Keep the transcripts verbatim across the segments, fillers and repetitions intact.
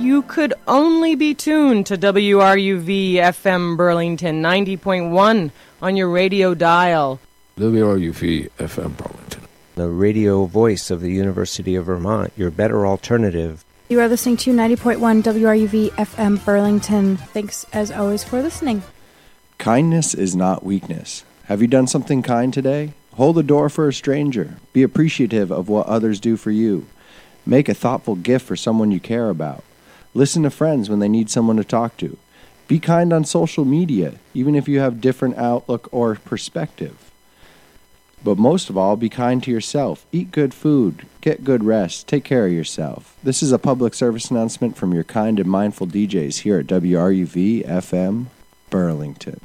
you could only be tuned to W R U V F M Burlington ninety point one on your radio dial. W R U V F M Burlington, the radio voice of the University of Vermont, your better alternative. You are listening to ninety point one W R U V F M Burlington. Thanks, as always, for listening. Kindness is not weakness. Have you done something kind today? Hold the door for a stranger. Be appreciative of what others do for you. Make a thoughtful gift for someone you care about. Listen to friends when they need someone to talk to. Be kind on social media, even if you have different outlook or perspective. But most of all, be kind to yourself. Eat good food. Get good rest. Take care of yourself. This is a public service announcement from your kind and mindful D Js here at W R U V F M Burlington.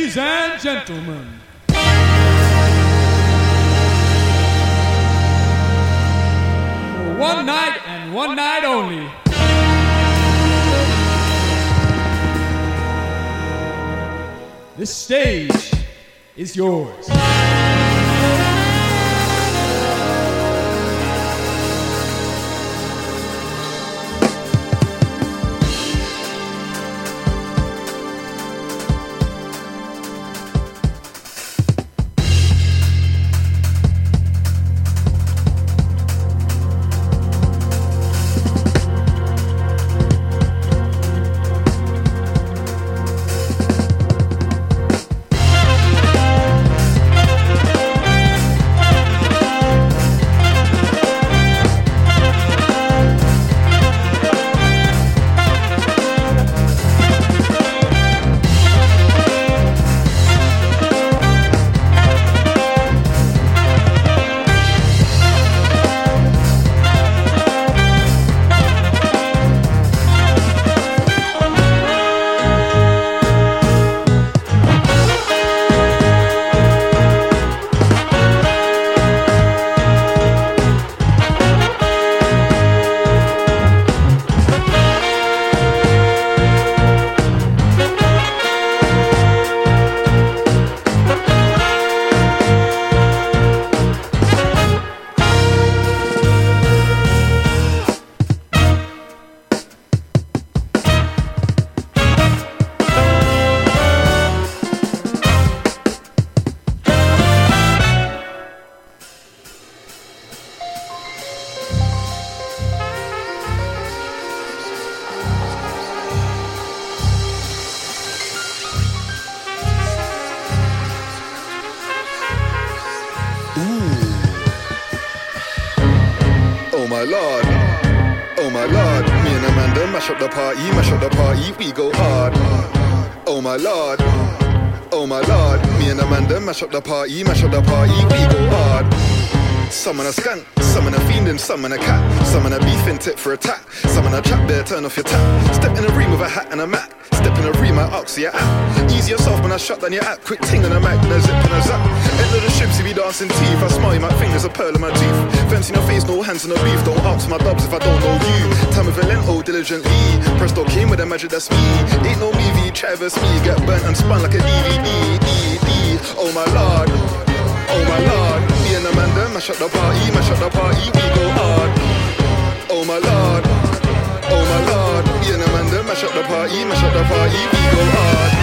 Ladies and gentlemen, for one night and one night only, this stage is yours. my lord, oh my lord. Me and Amanda mash up the party, mash up the party, we go hard. Oh my lord, oh my lord. Me and Amanda mash up the party, mash up the party, we go hard. Some on a skunk, some on a fiend and some on a cat. Some on a beefing tip for a tat. Some on a trap there, turn off your tap. Step in a room with a hat and a mat. Step in a room, I ox your app. Ease yourself when I shut down your app. Quick ting on a mac, no zip and a zap. End of the ships, you be dancing teeth. I smile you, my fingers a pearl in my teeth. Fence in your face, no hands on the beef. Don't ask my dubs if I don't know you. Time with Valento, diligently. Presto came with the magic, that's me. Ain't no movie, Travis me. Get burnt and spun like a D V D. D, D. Oh my lord, oh my lord. Me and Amanda mash up the party, mash up the party, we go hard. Oh my lord, oh my lord. Me and Amanda mash up the party, mash up the party, we go hard.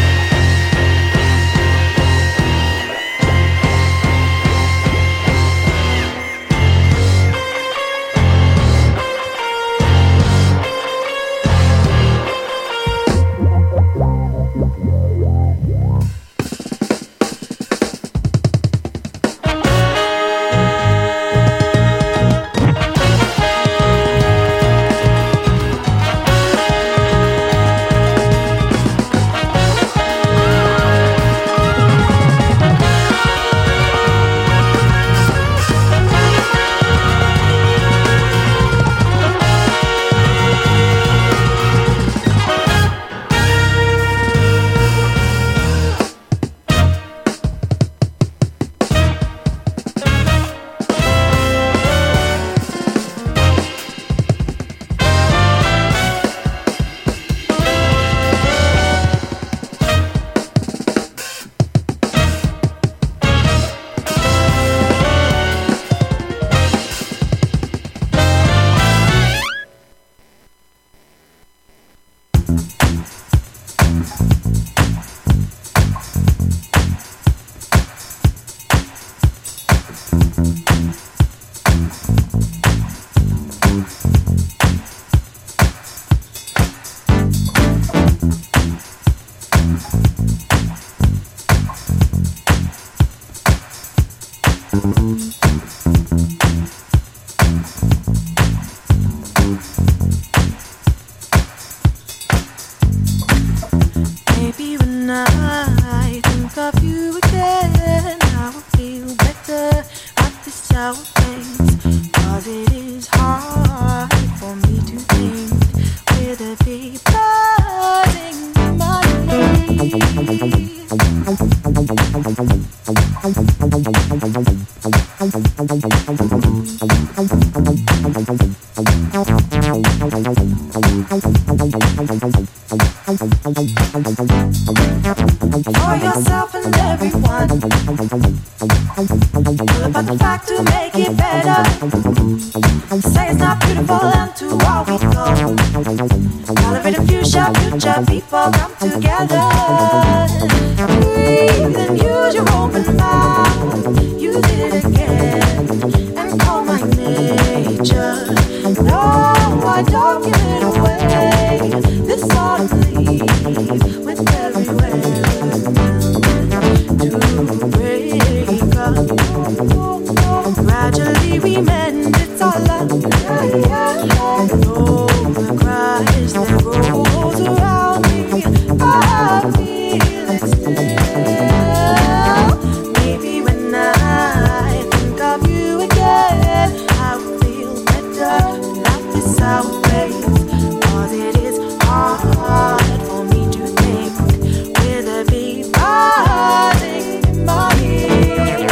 For yourself and everyone. But the fact to make it better. Say it's not beautiful and to all we go. Celebrate the future, future people come together. Breathe and use your open mouth. Use it again and call my nature. No, I don't give it away. This ought to leave with every word to break up. Gradually we mend, it's all love. Oh, the cries that rolls around me, I feel it still. Maybe when I think of you again, I will feel better. Life is our place, 'cause it is hard for me to think with a beat rising in my ear.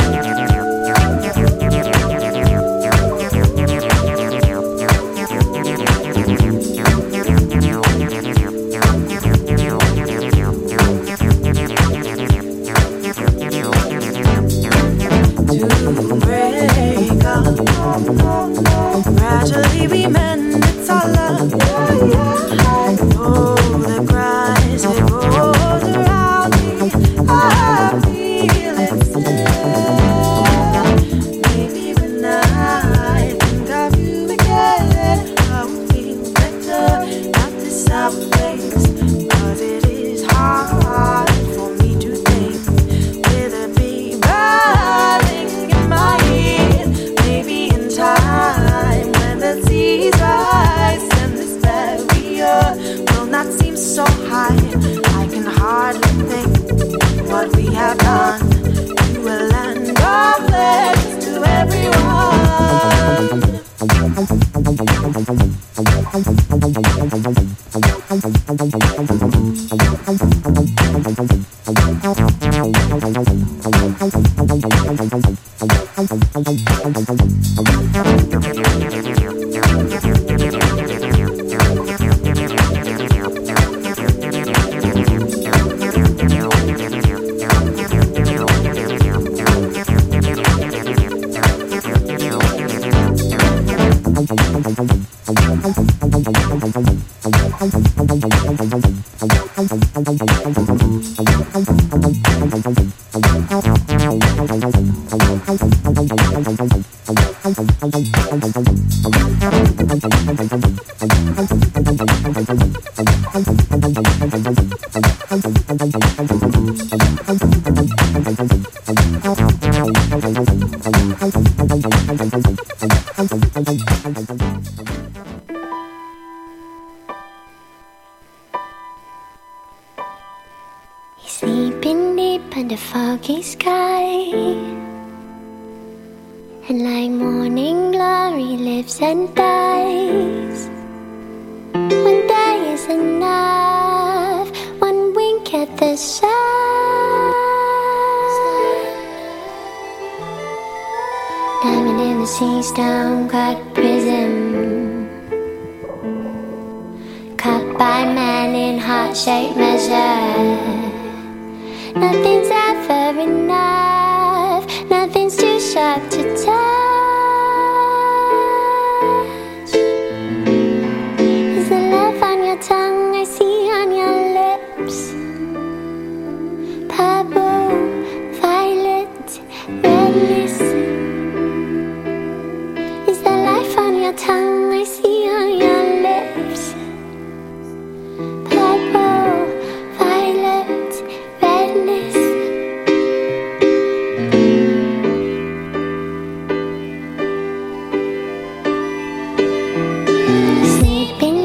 To break up, gradually we mend, it's all love. Oh, the cries, it rolls around me, I feel it still. Maybe when I think of you again, I will feel better. Not this our place, 'cause it is hard for me to think with a beat rising in my ear. Maybe in time when the seas rise and this barrier will not seem so high, I can hardly think what we have done to a land of legends to everyone. Sleeping deep under foggy sky, and like morning glory lives and dies. One day is enough, one wink at the sun. Diamond in the sea, stone-cut prism, cut by man in heart-shaped measure. Nothing's ever